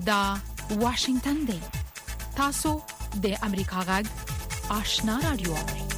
دا واشنگتن دی. تاسو د امریکا غږ آشنا رادیو.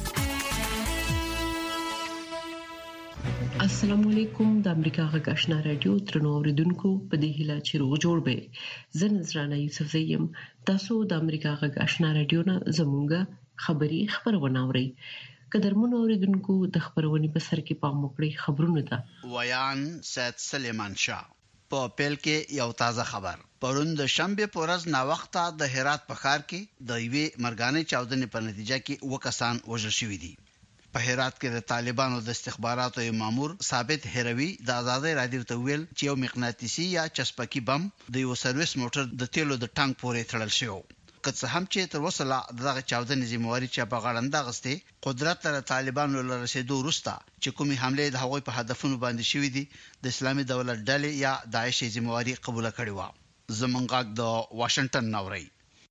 السلام علیکم. د امریکا غږ آشنا رادیو ترنو اوریدونکو په دې هیله چې روغ جوړ به. زه نذرانه یوسف زیم. تاسو د امریکا غږ آشنا رادیو نه زموږه خبری خبرونه اورئ. قدرمنو اوریدونکو د خبرونې په سر کې پام وکړئ. خبرونه ده ویان سید سلیمان شاه. په پیل کې یو تازه خبر. پرون د شنبه په ورځ نا وخته د هرات په ښار کې د یوې مرګانې چاودنې په نتیجه کې وکسان وژل شوي دي. په هرات کې د طالبانو د استخباراتو مامور ثابت هروي د آزادۍ رادیو ته ویل چې یو مغناطیسي یا چسپکی بم د یو سرویس موټر د تیلو د ټانک پورې تړل شوی. که څه هم چې تر اوسه لا دغه چاودنې ذمہواری چې په غاړه انداغسته قدرت له طالبانو له رسیدو وروسته چې کومي حمله د هغوی په هدفونو باندې شوې دي د اسلامي دولت ډلې یا داعش ذمہواری قبول کړې و. زمونږ د واشنگټن نوري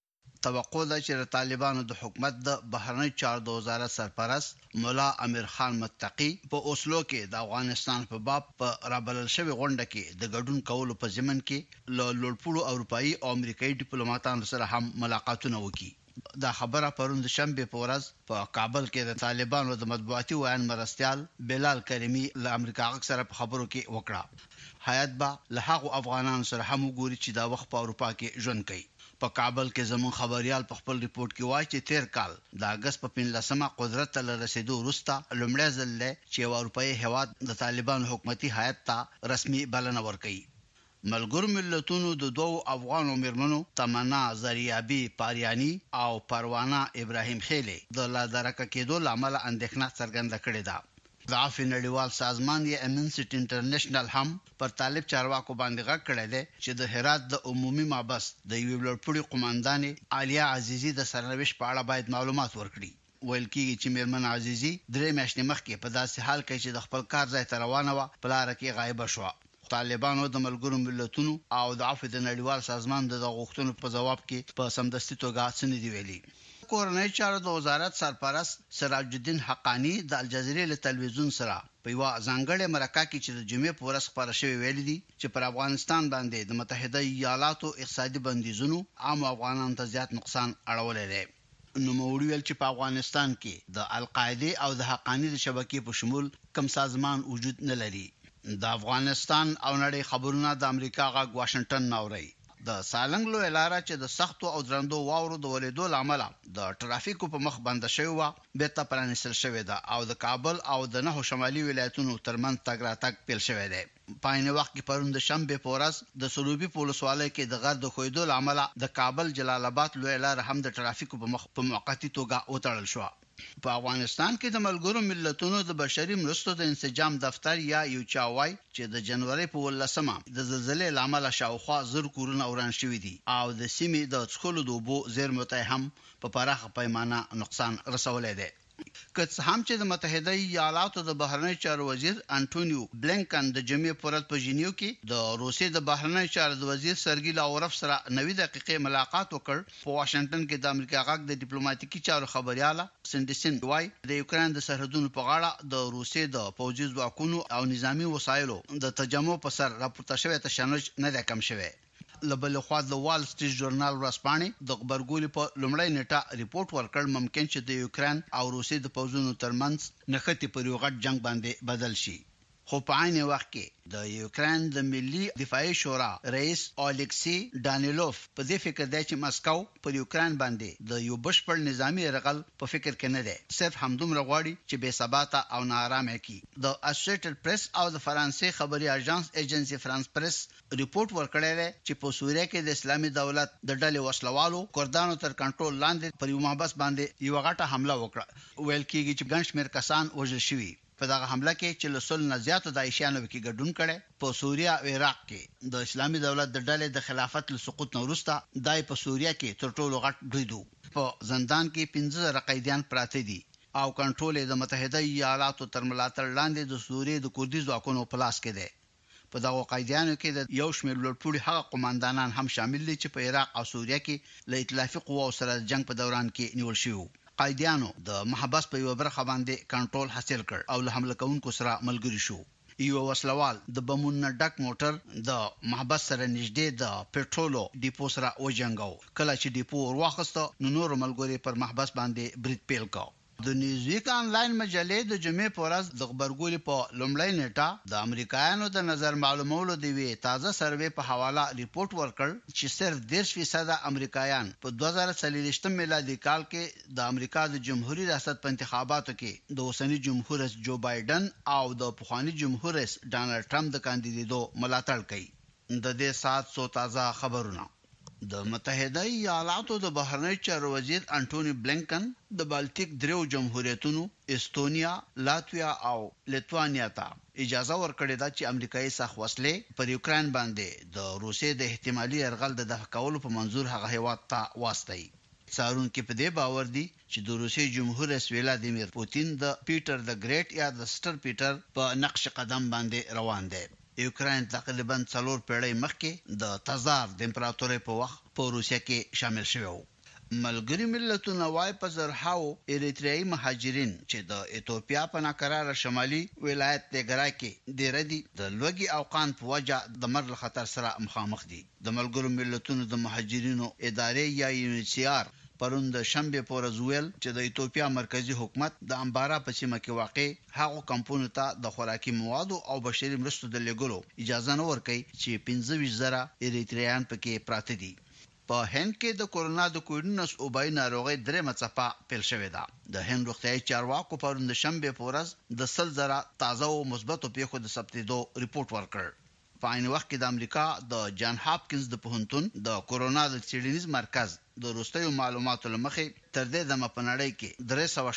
توقع ده چې طالبانو د حکومت د بهرنی چارو د وزارت سرپرست مولا امیر خان متقی په اوسلو کې د افغانستان په باب په رابلل شوی غونډه کې د ګډون کولو په ضمن کې لوړپوړو اروپایي او امریکایي ډیپلوماټانو سره هم ملاقاتونه وکړي. دا خبره پرون د شنبه په ورځ په کابل کې د طالبانو د مطبوعاتي ویان مرستيال بلال کریمی له امریکا سره په خبرو کې وکړه. حیات با له هغو افغانانو سره هم وګوري چې دا وخت په اروپا کې ژوند کوي. په کابل کې زمون خبريال په خپل ریپورت کې وایي چې 13 کال د اگست په 15مه قدرت ته رسیدو وروسته لومړی ځل چې اروپאי هواد د طالبانو حکومتي هیئت ته رسمي بلنه ورکړي. ملګرو ملتونو د دوو افغانو میرمنو تمنا زریابی پاریانی او پروانه ابراهیم خیلی د لا درکه کېدو لامل اندېښنه څرګنده کړې ده. د عفو نړیوال سازمان یې امنسټي انټرنیشنل هم پر طالب چارواکو باندې غږ کړی دی چې د هرات د عمومي مابس د یو لوړپوړي قوماندانې عالیه عزیزی د سرنوشت په اړه باید معلومات ورکړي. ویل کېږي چې میرمن عزیزی درې میاشتې مخکې په داسې حال کې چې د خپل کار ځای ته روانه و په لار کې غایب شوه. طالبانو د ملګرو ملتونو او د عفو نړیوال سازمان د غوښتنو په جواب کې په سمدستي توګه څه نه دی ویلي. کورنۍ چارو د وزارت سرپرست سراج الدین حقانی د الجزیرې له تلویزیون سره په یو ځانګړي مرکه کې چې د جمعې په ورځ خبره شوې ویل دي چې پر افغانستان باندې د متحده ایالاتو اقتصادي بندیزونو عام افغانانو ته زیات نقصان اړولې دي. نو موړي ویل چې په افغانستان کې د القاعده او د حقانی د شبکې په شمول کوم سازمان وجود نه لري. د افغانستان او نړۍ خبرونه د امریکا غږ واشنگټن نوري. د سالنګ لوی لاره چې د سختو او درندو واورو د ولیدو لامل د ټرافیکو په مخ بند شوی و بیرته پرانیستل شوی ده او د کابل او د نهو شمالي ولایتونو ترمن تګ راتګ پیل شوی دی. پاینه وخت کې پرون د شنبه په ورځ د سروبي پولیسوالۍ کې د غر د خویدو لامل د کابل جلال آباد لوی لاره هم د ټرافیکو په مخ په موقتی توګه وتړل شو. په افغانستان کې د ملګرو ملتونو د بشري مرستو د انسجام دفتر یا یو چاوای چې د جنوري په 18مه د زلزلې لامل شاوخوا زر کورونه وران شوي دي او د سیمې د څښلو د اوبو زیرمو ته هم په پراخه پیمانه نقصان رسولی دی. که څه هم چې د متحده ایالاتو د بهرنی چارو وزیر انټونیو بلینکن د جمعې په ورځ په ژینیو کې د روسیې د بهرنی چارو وزیر سرګی لاوروف سره 90 دقیقې ملاقات وکړ. په واشنگټن کې د امریکا غږ د ډیپلوماټیکي چارو خبرياله سندسین وای د یوکرين د سرحدونو په غاړه د روسیې د پوځي ځواکونو او نظامی وسایلو د تجمع په سر راپورته شوی تشنج نه ده کم شوی. لبل خو د وال سټریټ ژورنال ورسپانې د خبرګولې په لومړی نیټه ریپورت ورکړ ممکن چې د یوکرين او روسیې د پوځونو ترمنځ نښتې پر یو غټ جنگ باندې بدل شي. خو په عین وخت کې د یوکرين د ملي دفاعي شورا رئیس الیکسی دانیلوف په دې فکر دی چې مسکو پر یوکرين باندې د یو بشپړ نظامی رغل په فکر کې نه دی، صرف همدومره غواړي چې بے ثباته او ناارامه کی. د اسوسییټډ پریس او د فرانسې خبري اژانس ایجنسی فرانس پریس ریپورت ورکړی دی چې په سوریه کې د اسلامي دولت د ډلې وسلوالو کردانو تر کنټرول لاندې پر یو محبس باندې یو غټه حمله وکړه. ویل کېږي چې ګڼ شمېر کسان وژل شوي. په دغه حمله کې چې لسل نه زیاتو داعشیانو کې ګډون کړي. په سوریه او عراق کې د اسلامي دولت د ډلې د خلافت له سقوط نه وروسته دای په سوریه کې تر ټولو غټ دوی په زندان کې 15 قیدیان پراته دي او کنټرول د متحده ایالاتو تر ملاتړ لاندې د سوریې د کوردي ځواکونو په لاس کې دی. په دغه قیدیانو کې د یو شمېر لوړپوړي هغه قوماندانان هم شامل دي چې په عراق او سوریه کې له ائتلافي قواو سره جنگ په دوران کې نیول شوی. قیدیانو د محبس په یو برخه باندې کنټرول حاصل کړ او له حمله کوونکو سره ملګری شو. یو وسلوال د بمونو ډک موټر د محبس سره نږدې د پټرولو ډیپو سره وجنګاو. کله چې ډیپو ورواخسته نو نور ملګری پر محبس باندې برید پیل کاو. د نیوزویک آنلاین مجلې د جمعې په ورځ د خبرګولې په لومړۍ نیټه د امریکایانو د نظر معلومولو د وی تازه سروې په حواله ریپورت ورکړ چې صرف 10% امریکایان په 2023 میلادي کال کې د امریکا د جمهوریت ریاست په انتخاباتو کې د اوسنی جمهور رئیس جو بایدن او د پخوانی جمهور رئیس ډانلډ ټرمپ د کاندیدېدو ملاتړ کوي. د دې سات سو تازه خبرونه. د متحده ایالاتو د بهرنی چارو وزیر انټونی بلینکن د بالټیک دریو جمهوریتونو استونیا، لاتویا او لیتوانیا ته اجازه ورکړې ده چې امریکایي ساخ وسلې پر یوکرين باندې د روسیې د احتمالي يرغل د دفع کولو په منظور هغه هیواد ته واستوي. څارون کې په دې باور دي چې د روسیې جمهور رئیس ولادیمیر پوتین د پیټر د ګریټ یا د سټر پیټر په نقش قدم باندې روان دی. یوکرين تقریبا 4 پیړۍ مخکې د تزار د امپراتورۍ په وخت په روسیه کې شامل شوی و. ملګری ملتونه وايي په زرهاو اریتریایي مهاجرین چې د ایتوپیا په ناقراره شمالي ولایت تګرای کې د ردی د لوګي اوقان په وجه د مرګ خطر سره مخامخ دي. د ملګرو ملتونو د مهاجرینو ادارې یا UNHCR پرون د شنبه په ورځ ویل چې د ایتوپیا مرکزی حکومت د امبارا په سیمه کې واقع هغه کمپونو ته د خوراکي موادو او بشري مرستو د لګولو اجازه نه ورکړي چې 25,000 اریتریان پکې پراته دي. په هند کې د کورونا د کووډ-19 وبای ناروغي درې مڅپه پیل شوې ده. د هند روغتیايي چارواکو پرون د شنبه په ورځ د 100,000 تازه او مثبت پیښو د ثبتېدو ریپورت ورکړ. په عین وخت کې د امریکا د جان هاپکینز د پوهنتون د کورونا د څېړنیز مرکز د وروستیو معلوماتو لمخې تر دې دمه په نړۍ کې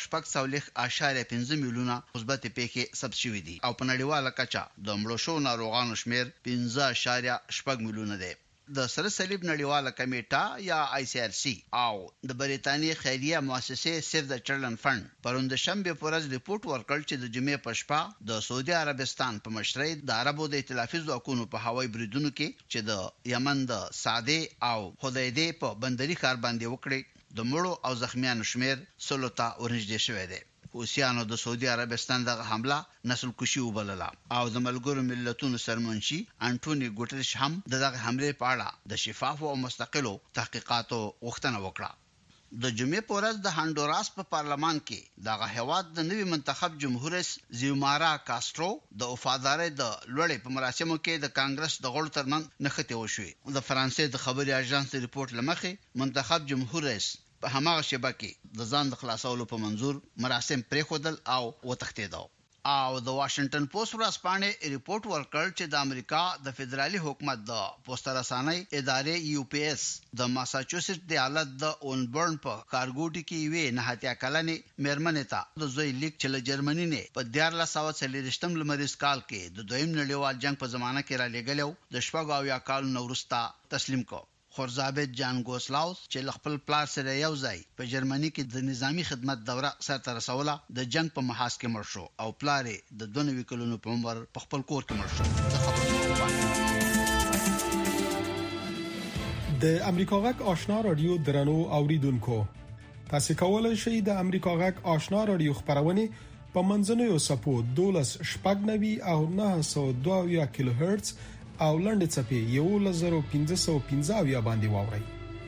340.5 میلیونه مثبت پیښې ثبت شوې دي او په نړیواله کچه د مړو شو ناروغانو شمیر 15.8 میلیونه دی. د سره صلیب نړیواله کمیټه یا ICRC او د بریتانیا خیریه مؤسسه سیو د چلډرن فند پروند شنبه په ورځ ریپورت ورکړ چې د جمعې په شپه د سعودي عربستان په مشرۍ د عربو د ائتلافي ځواکونو په هوایي بریدونو کې چې د یمن د سعده او حدیده په بندري ښار باندې وکړي د مړو او زخمیانو شمیر 16 ته ورنږدې شوی دی. اوسیانو د سعودي عربستان دغه حمله نسل کشي وبلله او د ملګرو ملتونو سرمنشي انټونی ګوټریش هم دغه حمله په اړه د شفاف او مستقلو تحقیقاتو غوښتنه وکړه. د جمعې په ورځ د هانډوراس په پارلمان کې دغه هیواد د نوي منتخب جمهور رئیس زیومارا کاسترو د وفادارۍ د لوړې په مراسمو کې د کانګرس د غړو ترمنځ نښتې وشوې. د فرانسې د خبري اژانس ریپورت لمخې منتخب جمهور رئیس په هماغه شبکه کې د ځان د خلاصولو په منظور مراسم پریخودل او وتښتیدل. او د واشنگټن پوسټ ورځپاڼې ریپورت ورکړ چې د امریکا د فدرالي حکومت د پوسټ رسانۍ ادارې UPS د ماساچوسټ د ایالت د اونبرن په کارګوټي کې وی نه هتیا کلنې مېرمنې ته د زوی لیک چې له جرمني نه په 1440 لمریز کال کې د دویم نړیوال جنگ په زمانه کې را لېږلو د شپږ او یا کال نورستا تسلیم کو. خورزابت جان ګوسلاوس چې خپل پلار سره یو ځای په جرمني کې د نظامی خدمت دوره سرته رسوله د جنگ په محاذ کې مړ شو او پلار د 92 کلونو په عمر په خپل کور کې مړ شو. د امریکا غږ آشنا رادیو درنو اوریدونکو تاسو کولای شئ د امریکا غږ آشنا رادیو خبرونه په منځنوي سپو 12.9 او 902 کیلو هرتز او لنډ چپی 1515 باندې واوري.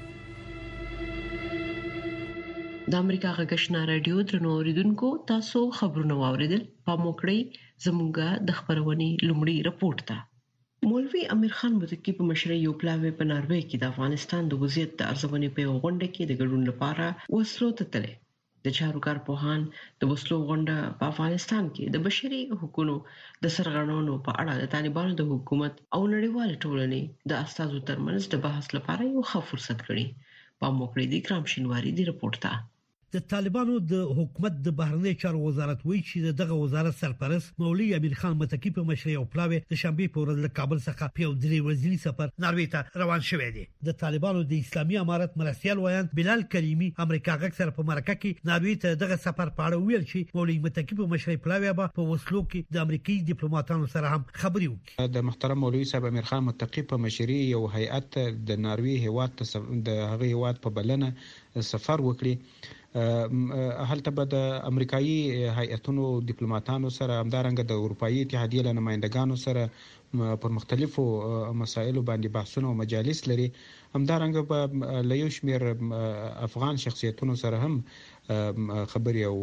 د امریکا غږ آشنا رادیو درنو اوریدونکو تاسو خبرونه واوریدل. په موکړی زموږه د خبرونې لومړی رپورت ته مولوی امیر خان متکی په مشرۍ یو پلاوی په ناروې کې د افغانستان د وضعیت د ارزونې په غونډه کې د ګډون لپاره وسلو ته تللی. د چارواکو پوهان د وسلو غونډه په افغانستان کې د بشري حقوقو د سرغړونو په اړه د طالبانو د حکومت او نړیوال ټولنې د استازو ترمنځ د بحث لپاره یو ښه فرصت کړي. په موکړی د کرام شینواری دی رپورت ته. د طالبانو د حکومت د بهرنی چارو وزارت وایي چې دغه وزارت سرپرست مولوی امیر خان متکی په مشرۍ او پلاوی د شنبه په ورځ له کابل څخه په یو درې ورځنی سفر ناروې ته روان شوی دی. د طالبانو د اسلامي امارت مرستيال ویان بلال کریمی امریکا غږ سره په مرکه کې ناروې ته دغه سفر په اړه ویل چې مولوی متکی په مشرۍ پلاوی په وسلو کې د امریکایي ډیپلوماټانو سره هم خبرې وکړي. د محترم مولوی صاحب امیر خان متکی په مشرۍ یو هیئت د ناروې هیواد ته د هغه هیواد په بلنه سفر وکړي هلته به د امریکایي هیئتونو ډیپلوماټانو سره همدارنګه د اروپאי اتحادیې له نمائندګانو سره پر مختلفو مسایلو باندې بحثونه او مجالس لري. همدارنګه به له یو شمېر افغان شخصیتونو سره هم خبري او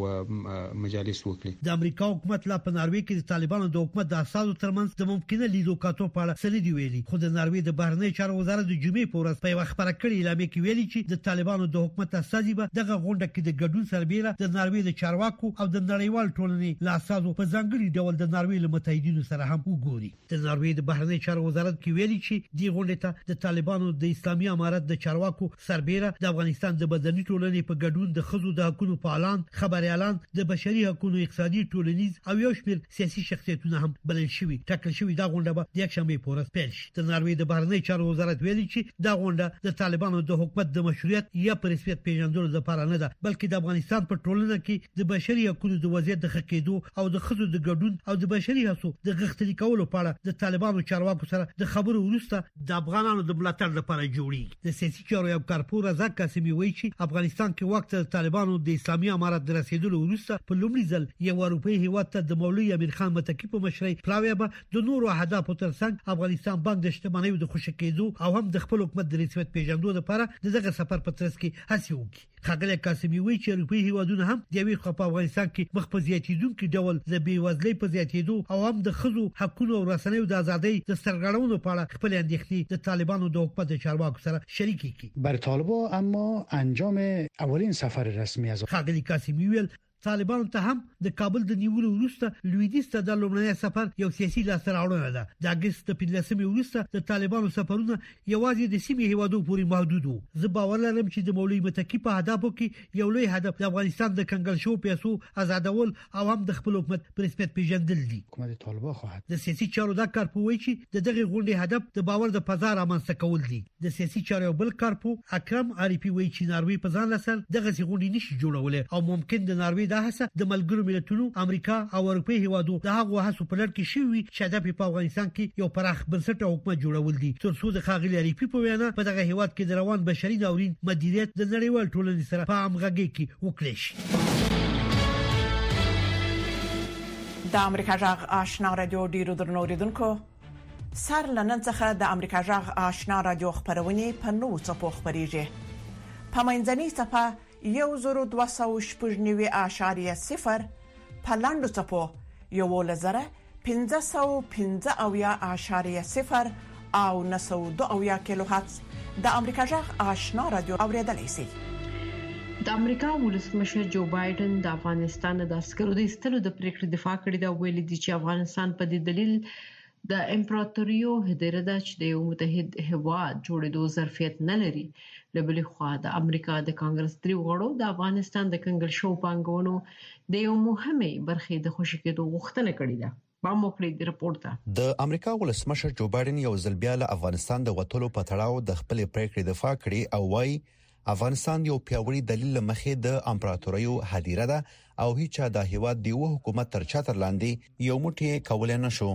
مجالس وکړي. د امریکا حکومت لا په ناروې کې د طالبانو د حکومت د اساسو ترمنځ د ممکنه لیدو کاتو په اړه څه دی ویلي، خو د ناروې د بهرنی چارو وزارت د جمعې په ورځ په یو خبره کړې اعلان کې ویلي چې د طالبانو د حکومت اساسي به دغه غونډه کې د ګډون سربېره د ناروې د چارواکو او د نړیوال ټولنې له اساسو په ځانګړي ډول د ناروې له متحدینو سره هم وګوري. د ناروې د بهرنی چارو وزارت کې ویلي چې د غونډې ته د طالبانو د اسلامي امارت د چارواکو سربېره د افغانستان د مدني ټولنې په ګډون د خزو د حقوقو فعالان، خبريالان، د بشري حقوقو اقتصادي ټولنیز او یو شمېر سیاسي شخصیتونه هم بلل شوي. ټاکل شوی دا غونډه به د یکشنبه په ورځ پیل شي. د ناروې د بهرنی چارو وزارت ویلي چې دا غونډه د طالبانو د حکومت د مشروعیت یا پر رسمیت پیژندلو لپاره نه ده، بلکې د افغانستان په ټولنه کې د بشري حقوقو د وضعیت د ښه کېدو او د خزو د ګډون او د بشري حقوقو د غښتلي کولو په اړه د طالبانو چارواکو سره د خبرو وروسته د افغانانو د ملاتړ لپاره جوړیږي. د سیاسي چارو یو کارپور رضا قاسمي وایي چې افغانستان کې وخت د طالبانو د اسلامي امارت د رسیدلو وروسته په لومړي ځل یو اروپאי هیواد ته د مولوي امیر خان متکی په مشرۍ پلاوی به د نورو اهدافو ترڅنګ افغانستان بانک د شتمنیو د خوشی کېدو او هم د خپل حکومت د رسمیت پیژندلو لپاره دغه سفر په ترڅ کې هڅه وکړي. ښاغلی قاسمي وایي چې اروپאי هیوادونه هم د یوې خوا په افغانستان کې مخ په زیاتېدونکي ډول د بېوزلۍ په زیاتېدو او هم د ښځو حقوقو او رسنیو د ازادۍ د سرغړونو په اړه خپل اندېښنې د طالبانو د حکومت د چارواکو سره شریکې کړي. برای طالبان اما انجام اولین سفر رسمی از ښاغلی قاسمي ویل طالبانو ته هم د کابل د نیولو وروسته لویدیځ ته د لومړني سفر یو سیاسي لاسته ده. د اگست 15 وروسته د طالبانو سفرونه یوازې د سیمې هیوادو پورې محدود وو. زه باور لرم چې د مولوي متکی په هدفو کې یو لوی هدف د افغانستان د کنګل شو پیسو آزادول او هم د خپل حکومت پر رسمیت پیژندل دي. حکومت طالبان خواهد د سیاسي چارو د کارپوي چې د دغه غونډې هدف د باور د فضا رامنځته کول دي. د سیاسي چارو بل کارپو اکرم عارفي وایي چې ناروې په ځان لسر دغه غونډې نشي جوړولای او ممکن د ناروې د هڅه د ملګرو ملتونو، امریکا او اروپאי هیوادو د هغو هڅو په لړ کې شوي چې هدف په افغانستان کې یو پراخ بنسټه حکومت جوړول دي تر څو د ښاغلي عارفي په وینا په دغه هیواد کې د روان بشري ناورین مدیریت د نړیوال ټولنې سره په همغږي کې وکړي شي. د امریکا جغ آشنا رادیو ډیرو درنو اوریدونکو، سر لنن څخه د امریکا جغ آشنا رادیو خبرونه په نوو څپو خبريږي. په منځني څپه 1290.0 په لاندو څپو 1515.0 او 902 کیلو هرتز د امریکا جغ آشنا رادیو اوریدلای شئ. د امریکا ولسمشر جو بایدن د افغانستان د عسکرو د ایستلو د پریکړې دفاع کړې دا ویلي دي چې افغانستان په دې دلیل د امپراتوریو هدیره ده چې د یو متحد هیواد جوړېدو ظرفیت نه لري. لبلې خوا د امریکا د کانګرس دریو غړو د افغانستان د کنګل شو پانګونو د یو مهمه برخې د خوشی کېدو غوښتنه کړې ده. باندې د رپورت د امریکا ولسمشر جو بایدن یو ځل بیا له افغانستان د وټولو په تړاو د خپل پریکړې دفاع کړې او وايي افغانستان یو پیاوړی دلیل مخې د امپراتوریو هدیره ده او هیڅ د هیواد دیو حکومت تر چتر لاندې یو موټی کولای نشو.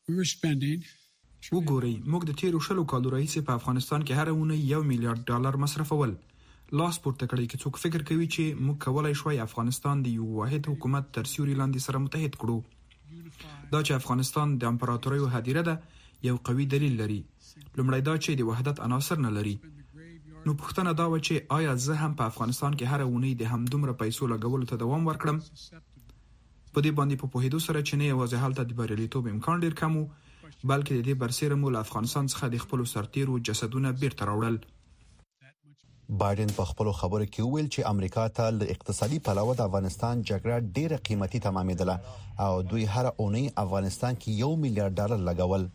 وګورئ، موږ د تیرو 20 کالو راهیسې په افغانستان کې هر اونۍ $1 میلیارډ مصرفول. لاس پورته کړی کې څوک فکر کوي چې موږ کولای شو افغانستان د یو واحد حکومت تر سیوري لاندې سره متحد کړو. دا چې افغانستان د امپراتوریو هدیره ده یو قوي دلیل لري. لومړی دا چې د وحدت عناصر نه لري. نو پوښتنه دا و چې آیا زه هم په افغانستان کې هر اونۍ د همدومره پیسو لګولو ته دوام ورکړم؟ په دې باندې په پوهېدو سره چې نه یوازې هلته د بریالیتوب امکان ډیر کم و، بلکې د دې برسېره مو له افغانستان څخه د خپل سرتیرو جسدونه بیرته راوړل. بایدن په خپل خبرو کې ویل چې امریکا ته له اقتصادي پلوه د افغانستان جګړه ډیره قیمتي تمامېدله او دوی هر اونۍ افغانستان کې $1 میلیارډ لګول.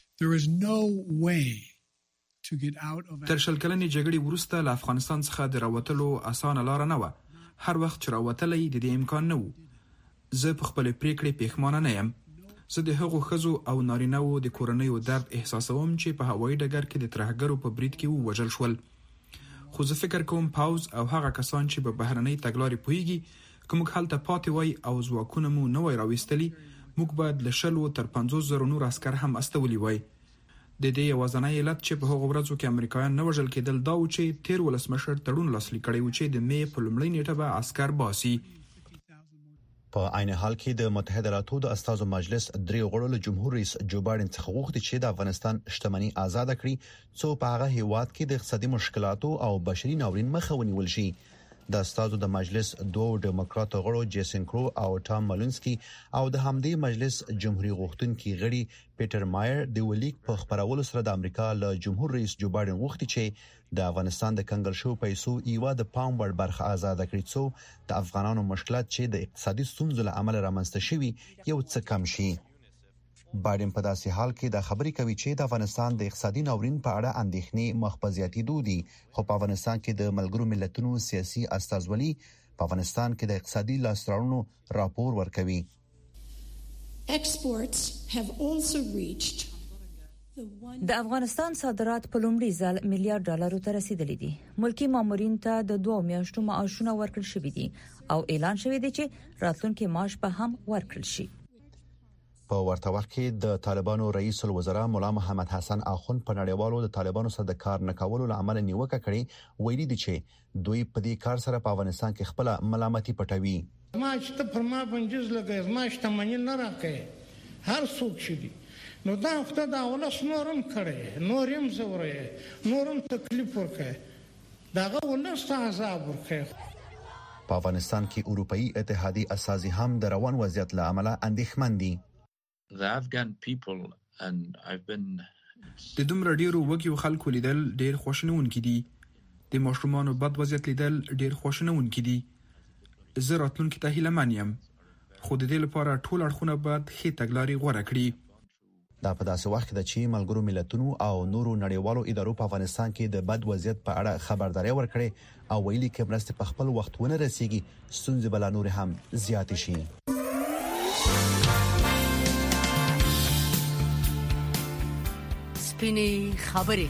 تر شل کلنې جګړې وروسته له افغانستان څخه د راوتلو اسانه لار نه و. هر وخت چې راوتلې د دې امکان نه و. زه په خپل پریکړې پښیمانه نه یم. زه د هغو ښځو او نارینه‌وو د کورنیو درد احساسوم چې په هوایي ډګر کې د ترهګرو په برید کې ووژل شول. خو زه فکر کوم پاوز او هغه کسان چې په بهرنۍ تګلارې پوهیږي که موږ هلته پاتې وای او ځواکونه مو نه وای راویستلي، موږ باید له 100 تر 50,000 نور عسکر هم استولی وای. د دې یوازینی علت چې په هغو ورځو کې امریکایان نه وژل کېدل دا و چې تیر ولسمشر تړون لاسلیک کړی و چې د مې په لومړۍ نیټه به عسکر باسي. په عین حال کې د متحده ایالاتو د استازو مجلس درې غړو له جمهور رئیس جو بایدن څخه غوښتي چې د افغانستان شتمنۍ آزاد کړي څو په هغه هیواد کې د اقتصادي مشکلاتو او بشري ناورین مخه ونیول شي. د استازو د مجلس دوه ډیموکراټ غړو جیسن کرو او ټام مالونسکي او د همدې مجلس جمهوریت غوښتونکي غړي پیټر مایر د ولیک په خبرولو سره د امریکا له جمهور رئیس جو بایدن غوښتي چې د افغانستان د کنګل شو پیسو یو د پام وړ برخه آزاد کړي څو د افغانانو مشکلات چې د اقتصادي ستونزو له امله رامنځته شوي یو څه کم شي. بایدن په داسې حال کې د خبرې کوي چې د افغانستان د اقتصادي ناورین په اړه اندېښنې مخبزياتي دودي خو په افغانستان کې د ملګرو ملتونو سیاسي استازولي په افغانستان کې د اقتصادي لاسته راپور ورکوي. د افغانستان صادرات په لومړي ځل $1 ملیارډ ته رسیدلي دي. ملکی مامورین ته د 2 میاشتو معاشونه ورکړل شوي دي او اعلان شوی دی چې راتلونکي معاش به هم ورکړل شي. په ورته وخت کې د طالبانو رئیس الوزرا مولا محمد حسن اخوند په نړیوالو د طالبانو سره د کار نه کولو لامل نیوکه کړې ویلي دي چې دوی په دې کار سره په افغانستان کې خپل ملامتي پټوي. ما چې ته پر ما بنجز لګې ما شتمنۍ نه راکې هر څوک شي نو دا وخت دا ولس نورم کړي نورم زورې نورم تکلیف ورکړي داغه ولس عذاب ورکړي. په افغانستان کې اروپאי اتحادیه اساسي هم د روان وضعیت له امله اندېښمن دي. د دومره ډیرو وګیو خلکو لیدل ډیر خوشنونکي دي. د ماشومانو بد وضعیت لیدل ډیر خوشنونکي دي. زه راتلونکي ته هیله من یم خو د دې لپاره ټول اړخونه باید ښې تګلارې غوره کړي. دا په داسې وخت کې د چې ملګرو ملتونو او نورو نړیوالو ادارو په افغانستان کې د بد وضعیت په اړه خبرداري ورکړي او ویلي کې مرسته په خپل وخت ونه رسیږي ستونزې بل نور هم زیات شي. سپینې خبرې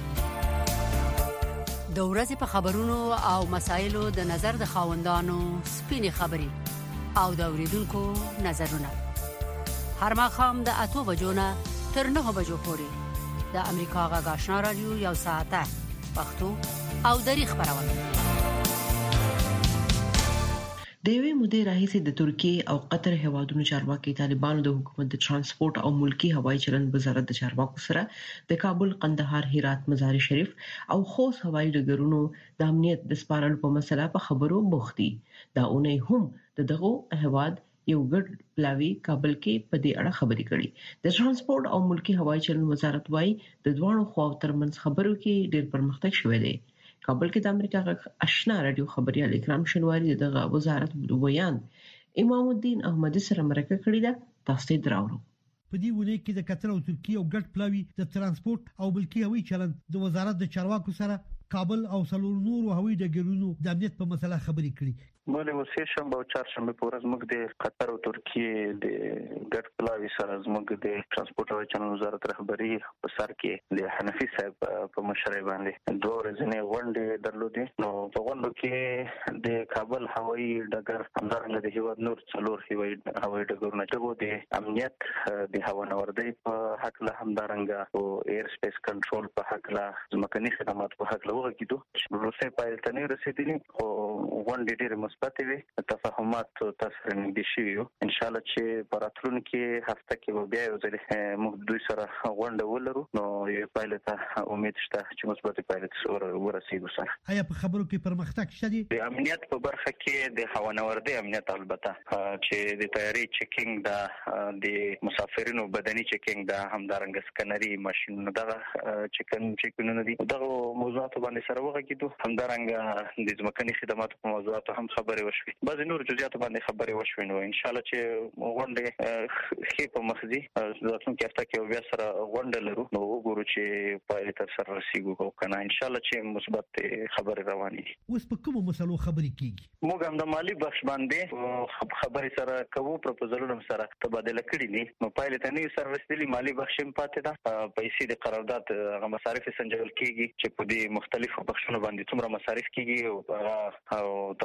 د ورځې په خبرونو او مسایلو د نظر د خاوندانو سپینې خبرې او د اوریدونکو نظرونه هر ماښام د 8 بجو نه تر 9 بجو پورې د امریکا غږ آشنا رادیو یو ساعته پښتو او دری خبرونه. د یوې مودې راهیسې د ترکیه او قطر هیوادونو چارواکي طالبانو د حکومت د ترانسپورت او ملکی هوایي چلند وزارت د چارواکو سره د کابل، قندهار، هرات، مزار شریف او خوست هوایي ډګرونو د امنیت د سپارلو په مسله په خبرو بوخت دي. دا اونۍ هم دغه هیواد یو ګډ پلاوی کابل کې په دې اړه خبرې کړې. د ترانسپورت او ملکی هوایي چلند وزارت وايي د دوه خواو ترمنځ خبرو کې ډېر پرمختګ شوی دی. کابل کې د امریکا غږ آشنا رادیو خبريال اکرام شنواری دغه وزارت ویان امام الدین احمدی سره مرکه کړې ده. تاسو دراوړو په دې ولې کې د قطر او ترکیه او ګډ پلاوی د ترانسپورت او ملکی هوایي چلند د وزارت د چارواکو سره کابل او سلور نور هوایي ډګرونو د امنیت په مسله خبرې کړې. مله وسې شنبه او چهارشنبه په ورځ موږ د قطر او ترکیه د ګډ پلاوی سره زموږ د ترانسپورت او چلند وزارت رهبری په سر کې د حنفي صاحب په مشرۍ باندې دوه ورځې غونډې درلودې. نو په غونډو کې د کابل هوایي ډګر همدارنګه د هیواد نور څلور هوایي ډګرونه چې د امنیت د هوانوردۍ په حق له همدارنګه او ایر سپیس کنټرول په حق له ځمکني خدمات په حق له وغږیدو روسي پایل ته نه رسیدلی او غونډې ډېرې مثبت وي. تفاهمات تاسو نږدې شوي یو ان شاء الله چې په راتلونکي هفته کې به بیا یو ځل موږ دوی سره غونډه ولرو. نو یو پایل ته امید شته چې مثبت پایل ته ورسیږو. سره آیا په خبرو کې پرمختګ شته دي؟ د امنیت په برخه کې د هوانوردۍ امنیت البته چې د تیاري چیکینګ د مسافرینو بدني چیکینګ د همدارنګه سکنري ماشينونو دغه چیکینګونه دي. دغه موضوعات باندې سره وغږیدو. همدارنګه د ځمکني خدماتو په موضوعاتو هم خبرې وشوي. بعض نور جزئیات باندې خبرې وشوي. نو ان شاء الله چې غونډه خې په مخدي راتلونکي هفته کې بیا سره غونډه لرو. نو وګورو چې پایله تر سره رسیږو او کنه ان شاء الله چې مثبت خبرې روانې دي. اوس په کومو مسلو خبرې کیږي؟ موږ هم د مالی بخش باندې خبرې سره کوو. پروپوزلونه سره تبادله کړي دي. نو پایله ته نه سره رسیدلی مالی بخش هم پاتې ده. پیسې د قرارداد مصارف سنجول کیږي چې په دې مختلفو بخشونو باندې څومره مصارف کیږي او تدارکاتي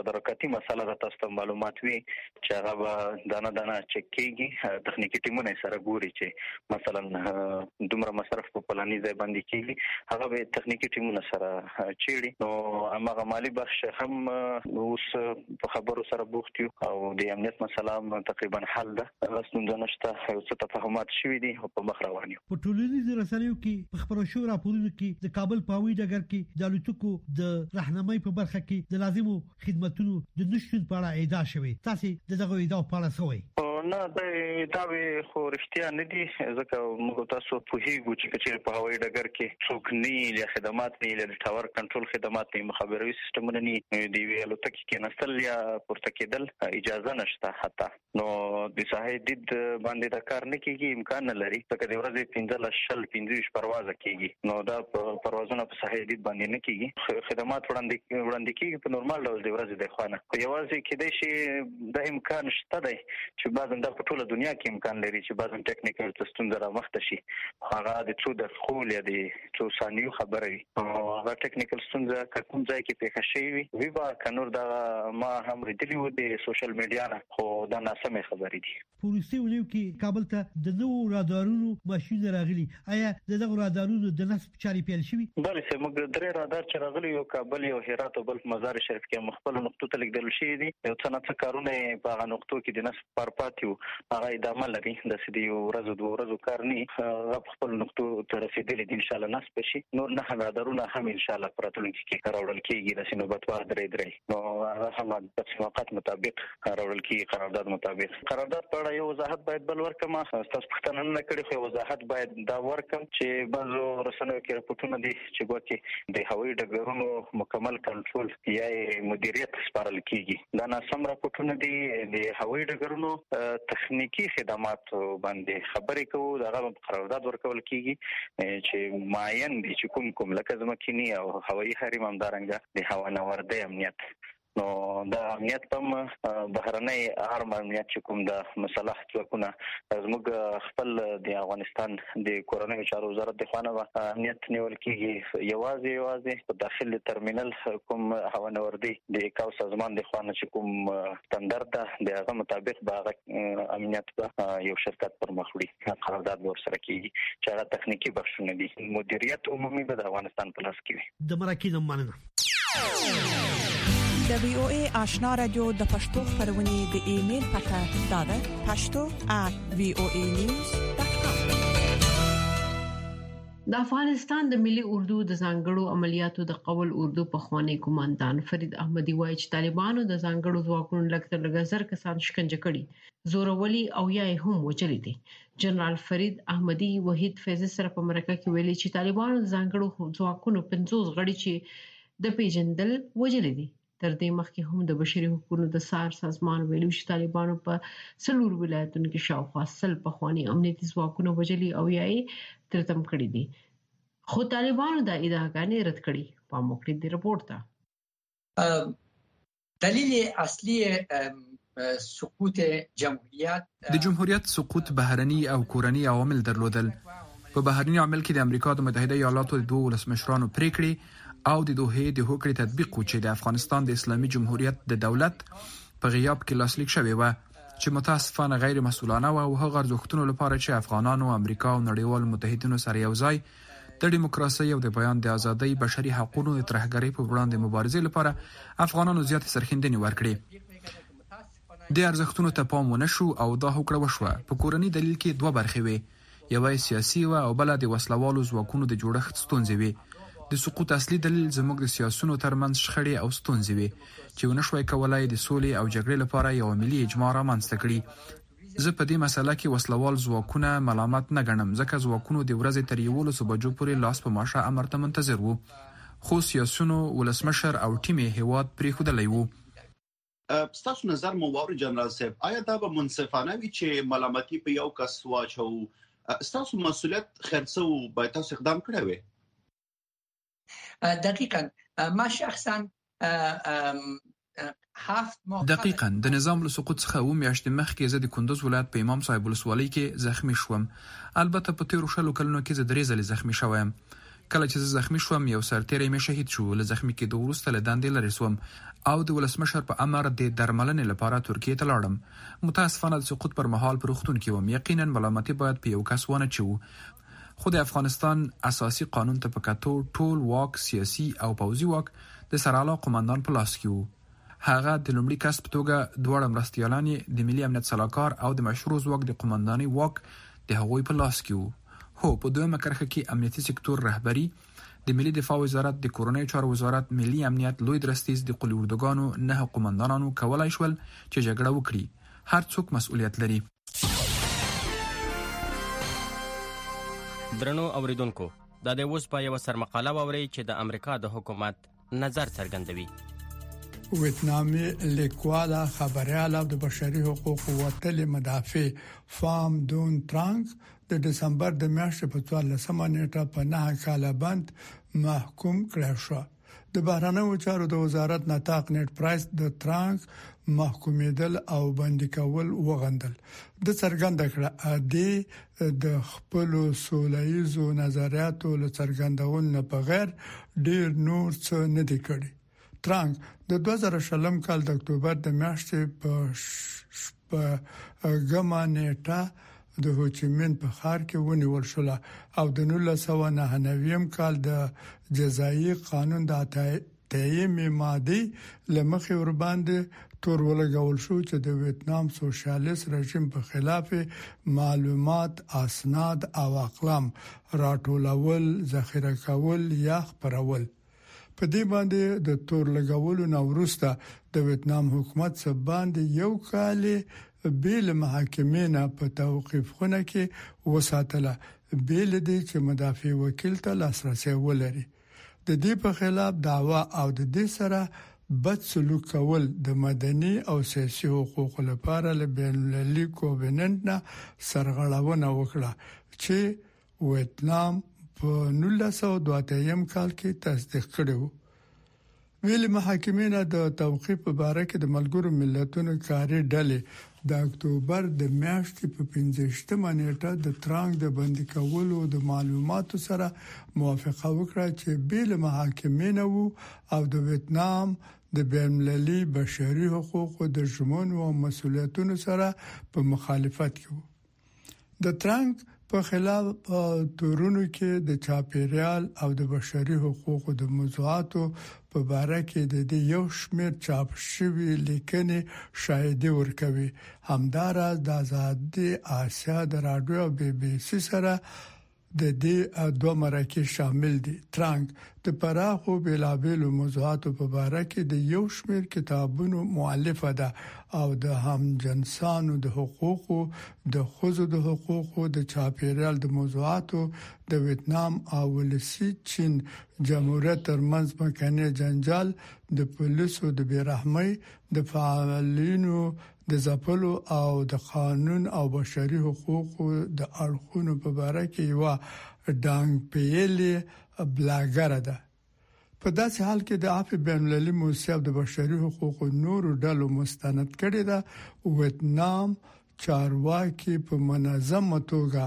اساسي مسله د تاسو معلومات وي چې هغه به دانه چک کیږي تخنیکی ټیمونه سره ګوري چې مثلا دومره مصرف په پلاني ځای باندې کیږي هغه به تخنیکی ټیمونه سره چیړي نو هغه مالی بخش هم اوس په خبرو سره بوخت یو او د امنیت مسله تقریبا حل ده ستونزه نشته یو څه تفاهمات شوي دي او په مخ روان یو په ټولنیزو رسنیو کې په خبرو شو راپورونو کې د کابل په هوایي ډګر کې د الوتکو د راهنمایي په برخه کې د لازمو خدماتونو د نشټون په اړه ادعا شوې تاسو دغه ادعا په اړه څه وایي نه دا خو رښتیا نه دي ځکه موږ تاسو په هیڅ چې په هوایي ډګر کې څوک نه لري خدمات نه لري ټاور کنټرول خدمات نه مخابري سیستمونه نه دی ویلو تک کې نستل یا پورته کېدل اجازه نشته حتی نو د ساحې د باندې د کار نه کېږي امکان نه لري ځکه د ورځې 15 پرواز کېږي نو دا پروازونه په ساحې د باندې نه کېږي خدمات وړاندې کېږي په نورمال ډول د ورځې د خوانه خو یوازې کېدای شي د امکان شته دی چې بعض دا په ټوله دنیا کې امکان لري چې بعض ټیکنیکل ستونزې راوخته شي هغه د څو دقیقو یا د څو ثانیو خبره وي هغه ټیکنیکل ستونزه کوم ځای کې پیښه شوې وي با کنور دا ما هم ریډلی و د سوشل میډیا نه خو دا ناسمه خبرې دي پولیسي ولیو کې کابل ته د نوو رادارونو ماشين راغلي آیا دغه رادارونو د نصب چاري پیل شوی بلې سه موږ درې رادار چې راغلي یو کابل یو هرات او بل مزار شریف کې مخبل نقطو ته لیکل شي دي یو څه کارونه په هغه نقطو کې د نصب پر پاتیو هغه ادامه لري د سدي ورځو دوه ورځو کار نه هغه خپل نقطو ته رسیدلې دي ان شاء الله نصب شي نور نه رادارونه هم ان شاء الله پراتلونکي کې راوړل کېږي د سینوبتوار درې نو هغه هم د اتفاقات مطابق راوړل کېږي قرارداد مطابق قرارداد په اړه یو وضاحت باید بل ورکم تاسو پښتنه نه کړی خو وضاحت باید دا ورکم چې بعضو رسنیو کې راپورټونه دي چې ګوتې د هوایي ډګرونو مکمل کنټرول یا مدیریت سپارل کېږي دا ناسم راپورټونه دي د هوایي ډګرونو تخنیکی خدمات باندې خبرې کوو دغه قرارداد ورکول کېږي چې معین دي چې کوم لکه ځمکني او هوایي حریم همدارنګه د هوانوردۍ امنیت نو د امنیت په بهرنۍ هر امنیت چې کوم د مصالح ځواکونه زموږ خپل د افغانستان د کورنۍ چارو وزارت د خوانه امنیت نیول کېږي یوازې په داخلي ترمینل کوم هوانوردی د کاو سازمان د خوانه چې کوم ستاندرد د هغه مطابق به امنیت په یو شرکت پر مخ وړي قرارداد ورسره کېږي چې هغه تخنیکی بخښونه دي مدیریت عمومي به د افغانستان په لاس کې وي د مراکز مننه د وی او ای آشنا رادیو د پښتو خبرونه د ایمیل پته داده pashto@voanews.com د افغانستان د ملي اردو د ځانګړو عملیاتو د قول اردو په خوانی کمانډان فرید احمدي وایي چې طالبانو د ځانګړو ځواکونو لکه کسان شکنجه کړي زورولي او یا هم وچلي دي جنرال فرید احمدي وحید فیض سره په مرکه کې ویلي چې طالبانو د ځانګړو ځواکونو 50 غړي چې د پیژندل وجلي دي تر دې مخکې هم د بشري حقوقو د سار سازمان ویلو چې طالبانو په سلور ولایتونو کې شاوخوا 100 پخوانی امنیتي ځواکونه وجلي او یې ترتم کړی دي خو طالبانو د ادعاګانې رد کړې په موکړې دی رپورت ته دلیل اصلي سقوط جمهوریت د جمهوریت سقوط بهرني او کورني عوامل درلودل په بهرني عامل کې د امریکا د متحده ایالاتو د دوه ولسمشرانو پریکړې او د دوه د هوکړې تطبیق چې د افغانستان د اسلامي جمهوریت د دولت په غیاب کې لاسلیک شوی و چې متاسفانه غیر مسؤلانه او هغه ارزښتونو لپاره چې افغانانو امریکا او نړیوال متحدینو سره یو ځای د دیموکراسي او د بیان د ازادۍ بشري حقوقو د ترهګرۍ په وړاندې مبارزې لپاره افغانانو زیات سرښندنې ورکړې د ارزښتونو ته پام ونشو او دا هوکړه وشوه په کورني دلیل کې دوه برخې وي یوه سیاسي او بل د وسلوالو ځواکونو د جوړښت ستونزې وي د سقوط اصلي دلیل زموږ د سیاسيونو ترمنځ شخړې او ستونزې وي چې ونشوي کولای د سولې او جګړې لپاره یو ملي اجماع رامنځته کړي زه په دې مسله کې وسلوال ځواکونه ملامت نه ګڼم ځکه ځواکونو د ورځې تر 11 بجو پورې لاس په ماشه امر ته منتظر وو خو سیاسيونو ولسمشر او ټیم هیواد پرې خودلې وو ستاسو نظر مو واوري جنرال صاحب آیا دا به منصفانه وي چې ملامتي په یو کس واچو ستاسو مسؤلیت خرڅو باید تاسو اقدام کړی وي دقیقاً ما شخصا دقیقاً د نظام له سقوط څخه و میاشتې مخکې زه د کندوز ولایت په امام صاحب ولسوالۍ کې زخمی شوم البته په تیرو شلو کلونو کې زه درې ځلې زخمی شوم کله چې زخمی شوم یو سرتیری مې شهید شو. له زخمی کېدو وروسته له دندې لرې شوم او د ولسمشر په امر د درملنې لپاره ترکیه ته لاړم. متاسفانه د سقوط پر مهال په روغتون کې وم. یقینا ملامتي باید په یو کس ونه چو. خو د افغانستان اساسي قانون ته په کتو ټول واک سیاسي او پوځي واک د سرعلا قومندان په لاس کې وو. هغه د لومړي کس په توګه دواړه مرستیالان د ملي امنیت سلاکار او د مشروع ځواک د قومندانۍ واک د هغوی په لاس کې وو. هو په دویمه کرښه کې امنیتي سکتور رهبری د ملي دفاع وزارت، د کورنۍ چارو وزارت، ملي امنیت لوی درستیز د قلی اردوګانو 9 قومندانانو کولای شول چې جګړه وکړي. هر څوک مسؤلیت لري. درنو اوریدونکو، دا د اوس په یو سرمقاله ووري چې د امریکا د حکومت نظر څرګندوي. ویتنامي لیکواله خبرياله د بشري حقوقو وتل مدافع فام دون ترانګ د دسمبر د میاشتې په 14 نیټه په 9 کال بند محکوم کړی شو. د بهرنیو چارو د وزارت نطاق نیټ پرایس د ترانګ محکومیدل او بندي کول وغندل. د څرګنده کړه د خپل سولهیزو نظریاتو له څرګندون نه بغیر ډیر نور څه نه دی کړی. ترانګ د 2020 کال د اکتوبر د میاشتې په ګما نیټه د هوچیمن په ښار کې ونیول شو او د 1999 کال د جزایي قانون د تایمې ماده لمخې ور باندې تور ولګول شو چې د ویتنام سوشلیست رژیم په خلاف معلومات، اسناد او اقلام راټولول، ذخیره کول یا خپرول. په دې باندې د تور لګولو نو وروسته د ویتنام حکومت څخه باندې یو کال بیل محاکمې نه په توقيف خونه کې وساتله، بیل دې چې مدافع وکیل ته لاسرسي ولري. د دې په خلاف دعوا او د دې سره بد سلوک کول د مدني او سیاسي حقوقو لپاره له بین المللي کووننت نه سرغړونه وکړه چې ویتنام په 1982 کال کې تصدیق کړو. ویل محاکمینه د توقيف په اړه کې د ملګرو ملتونو کاري ډلې د اکتوبر د میاشتې په 15 نیټه د ترانګ د بندي کولو د معلوماتو سره موافقه وکړه چې بیل محاکمینه وو او د ویتنام د بین المللي بشري حقوقو د ژمنو او مسؤلیتونو سره په مخالفت کې وو. د ترانګ په خلاف تورونو کې د چاپیریال او د بشري حقوقو د موضوعاتو په اړه کې د یو شمېر چاپ شوی لیکنې شاهدي ورکوي. همداراز د آزادي آسیا د رادیو او بي بي سي سره د دې دوه مرکې شامل دي. ترانګ د پراخو بلابلو موضوعاتو په اړه کې د یو شمېر کتابونو مؤلفه ده او د همجنسانو د حقوقو، د ښځو د حقوقو، د چاپیریال د موضوعاتو، د ویتنام او ولسی چین جمهوریت ترمنځ مکنه جنجال، د پولیسو د بیرحمۍ، د فعالینو د ځپلو او د قانون او بشري حقوقو د اړخونو په اړه کې یو ډانګ پیلې بلاګر ده. په داسې حال کې د عفو بین المللي موسسه د بشري حقوقو نورو ډلو مستند کړي ده. ویتنام چارواکي په منظمه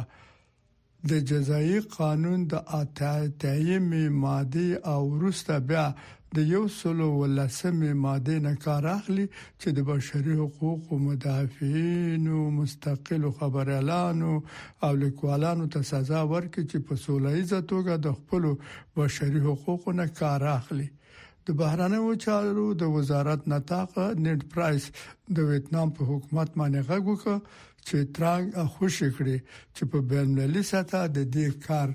توګه د جزایي قانون د تایمې ماده او وروسته بیا د 113 ماده نه کار اخلي چې د بشري حقوقو مدافعین او مستقل خبريالانو او لیکوالانو ته سزا ورکړي چې په سولهیزه توګه د خپل بشري حقوقو نه کار اخلي. د بهرنیو چارو د وزارت نطاق نیټ پرایس د ویتنام په حکومت باندې غږ وکړ چې ترانګ خوشی کړي چې په بین المللي سطح د دې کار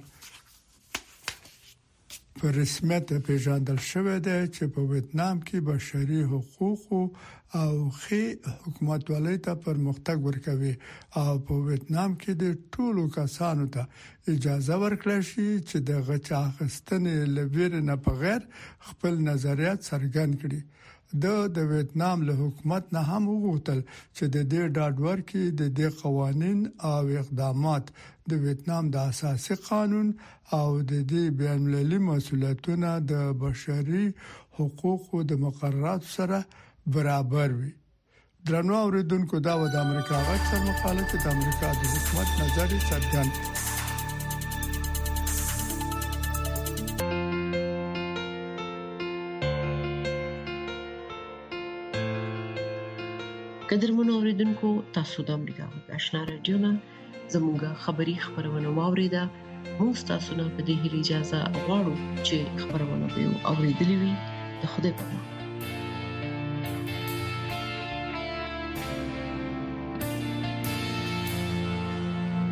په رسمیت پیژندل شوی دی چې په ویتنام کې بشري حقوق او ښه حکومتولۍ ته پرمختګ ورکوي او په ویتنام کې د ټولو کسانو ته اجازه ورکړل شي چې د غچ اخیستنې لویر نه بغیر خپل نظریات څرګند کړي. د ویتنام له حکومت نه هم وغوښتل چې د دې ډاډور کې د دې قوانين او اقدامات د ویتنام د اساسي قانون او د دې بین المللي مسؤلیتونو د بشري حقوقو د مقررات سره برابر وي. درنو اوریدونکو دا د امریکا غږ سره مخالفت د امریکا د حکومت نظر څرګند قدرمنو اوریدونکو تاسو د امریکا غږ آشنا رادیو نه زموږه خبری خبرونه واوریده موږ تاسو نه په دې اجازه غواړو چې خبرونه به اوریدلې وي د خوده په